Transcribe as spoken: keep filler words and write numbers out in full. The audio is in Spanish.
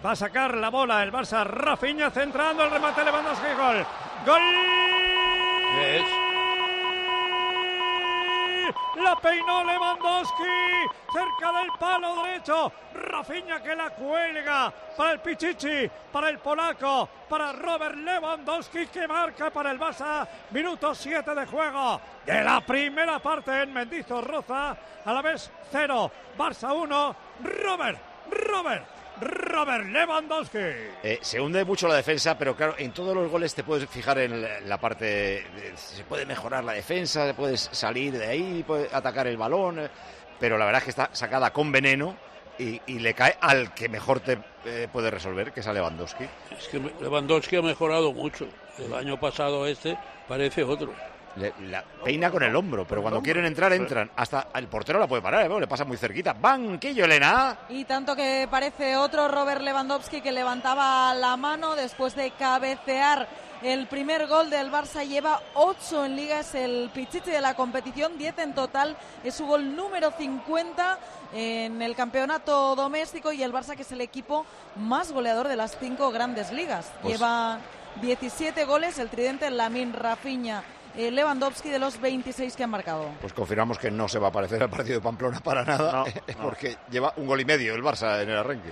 Va a sacar la bola el Barça. Rafinha centrando el remate. Lewandowski. Gol. Gol. ¿Qué es? La peinó Lewandowski cerca del palo derecho. Rafinha que la cuelga para el Pichichi, para el polaco, para Robert Lewandowski que marca para el Barça. Minuto siete de juego de la primera parte en Mendizorroza. A la vez cero, Barça uno. Robert, Robert. Robert Lewandowski. Eh, se hunde mucho la defensa, pero claro, en todos los goles te puedes fijar en la, la parte, de, se puede mejorar la defensa, puedes salir de ahí, puedes atacar el balón, eh, pero la verdad es que está sacada con veneno y, y le cae al que mejor te eh, puede resolver, que es a Lewandowski. Es que Lewandowski ha mejorado mucho. El año pasado este parece otro. Le, la peina con el hombro, pero cuando quieren entrar, entran. Hasta el portero la puede parar, ¿eh? Le pasa muy cerquita. Banquillo, Elena. Y tanto que parece otro Robert Lewandowski que levantaba la mano después de cabecear el primer gol del Barça. Lleva ocho en liga, es el pichichi de la competición, diez en total. Es su gol número cincuenta en el campeonato doméstico y el Barça que es el equipo más goleador de las cinco grandes ligas. Pues lleva diecisiete goles, el tridente Lamine, Rafinha, Eh, Lewandowski de los veintiséis que han marcado. Pues confirmamos que no se va a parecer al partido de Pamplona para nada, no, eh, no. porque lleva un gol y medio el Barça en el arranque.